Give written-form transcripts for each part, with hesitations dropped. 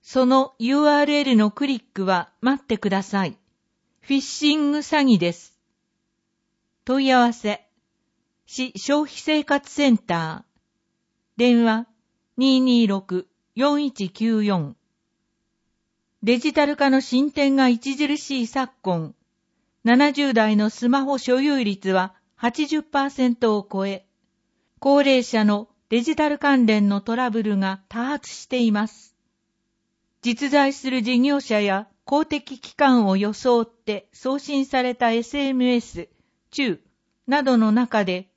その URL のクリックは待ってください。フィッシング詐欺です。問い合わせ、市消費生活センター。電話 226-4194。デジタル化の進展が著しい昨今、70代のスマホ所有率は 80% を超え、高齢者のデジタル関連のトラブルが多発しています。実在する事業者や公的機関を装って送信された SMS、中などの中で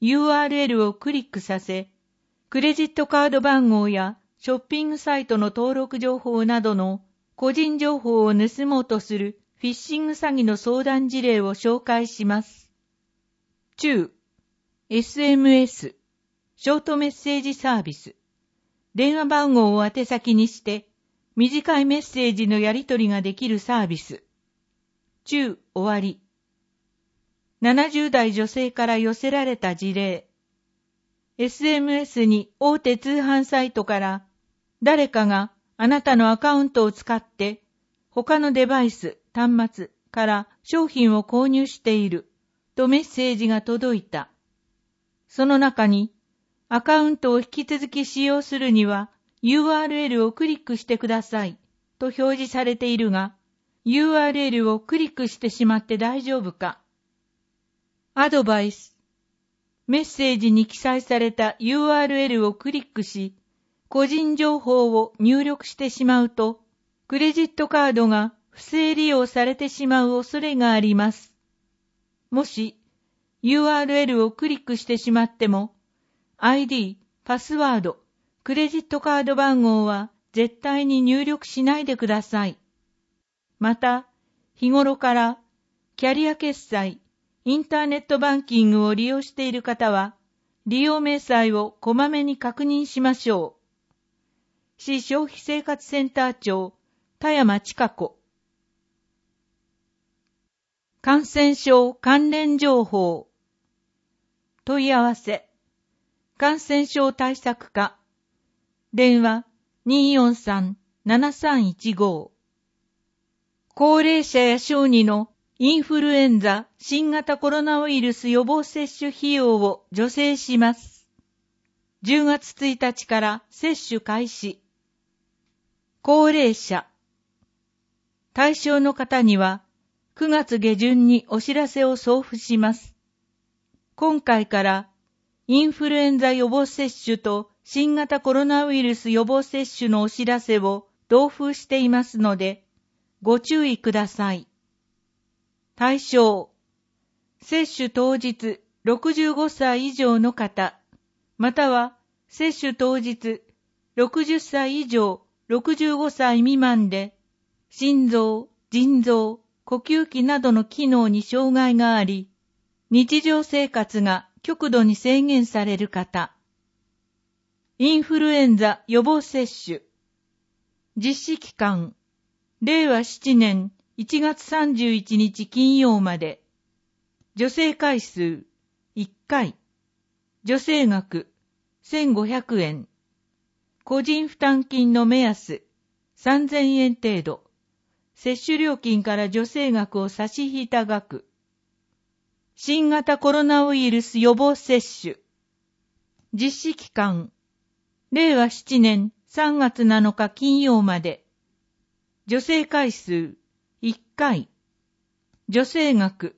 URL をクリックさせ、クレジットカード番号やショッピングサイトの登録情報などの個人情報を盗もうとするフィッシング詐欺の相談事例を紹介します。中、SMS、ショートメッセージサービス。電話番号を宛先にして、短いメッセージのやり取りができるサービス。中、終わり。70代女性から寄せられた事例。SMS に大手通販サイトから誰かがあなたのアカウントを使って他のデバイス、端末から商品を購入しているとメッセージが届いた。その中にアカウントを引き続き使用するには URL をクリックしてくださいと表示されているが URL をクリックしてしまって大丈夫か。アドバイス。メッセージに記載された URL をクリックし、個人情報を入力してしまうと、クレジットカードが不正利用されてしまう恐れがあります。もし URL をクリックしてしまっても、ID、パスワード、クレジットカード番号は絶対に入力しないでください。また、日頃からキャリア決済、インターネットバンキングを利用している方は、利用明細をこまめに確認しましょう。市消費生活センター長、田山千佳子。感染症関連情報。問い合わせ。感染症対策課。電話 243-7315。高齢者や小児のインフルエンザ、新型コロナウイルス予防接種費用を助成します。10月1日から接種開始。高齢者。対象の方には9月下旬にお知らせを送付します。今回からインフルエンザ予防接種と新型コロナウイルス予防接種のお知らせを同封していますので、ご注意ください。対象。接種当日65歳以上の方、または接種当日60歳以上65歳未満で、心臓、腎臓、呼吸器などの機能に障害があり、日常生活が極度に制限される方。インフルエンザ予防接種。実施期間。令和7年1月31日金曜まで。助成回数1回。助成額1500円。個人負担金の目安3000円程度。接種料金から助成額を差し引いた額。新型コロナウイルス予防接種。実施期間。令和7年3月7日金曜まで。助成回数1回。助成額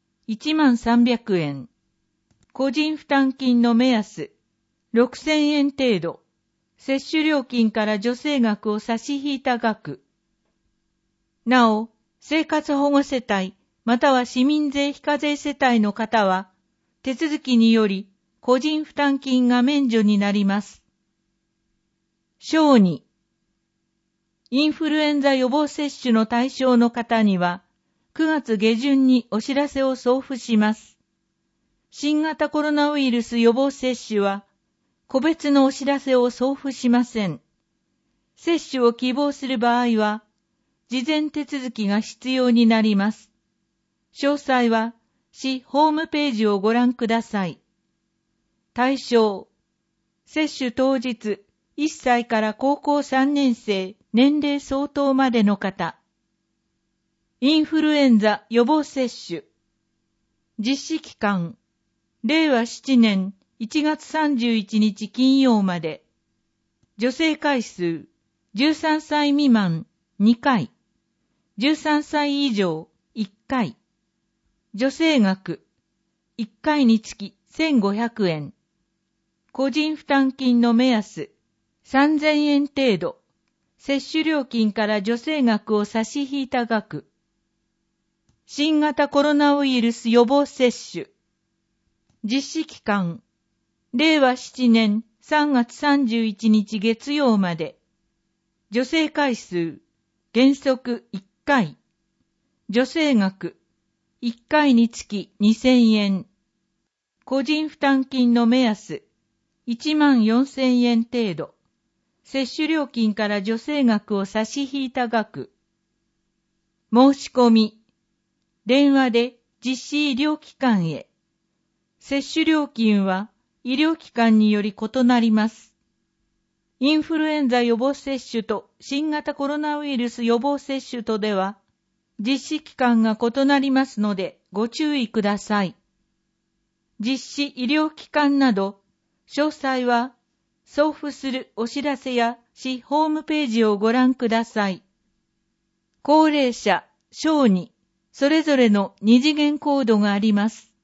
1300円。個人負担金の目安6000円程度。接種料金から助成額を差し引いた額。なお、生活保護世帯または市民税非課税世帯の方は、手続きにより個人負担金が免除になります。小児。インフルエンザ予防接種の対象の方には、9月下旬にお知らせを送付します。新型コロナウイルス予防接種は、個別のお知らせを送付しません。接種を希望する場合は、事前手続きが必要になります。詳細は、市ホームページをご覧ください。対象。接種当日、1歳から高校3年生、 年齢相当までの方。インフルエンザ予防接種。実施期間、令和7年1月31日金曜まで。助成回数、13歳未満2回。13歳以上1回。助成額、1回につき1500円。個人負担金の目安、3000円程度。接種料金から助成額を差し引いた額。新型コロナウイルス予防接種。実施期間、令和7年3月31日月曜まで。助成回数、原則1回。助成額、1回につき2000円。個人負担金の目安、14000円程度。接種料金から助成額を差し引いた額。申し込み。電話で実施医療機関へ。接種料金は医療機関により異なります。インフルエンザ予防接種と新型コロナウイルス予防接種とでは、実施期間が異なりますのでご注意ください。実施医療機関など、詳細は送付するお知らせや市ホームページをご覧ください。高齢者、小児、それぞれの二次元コードがあります。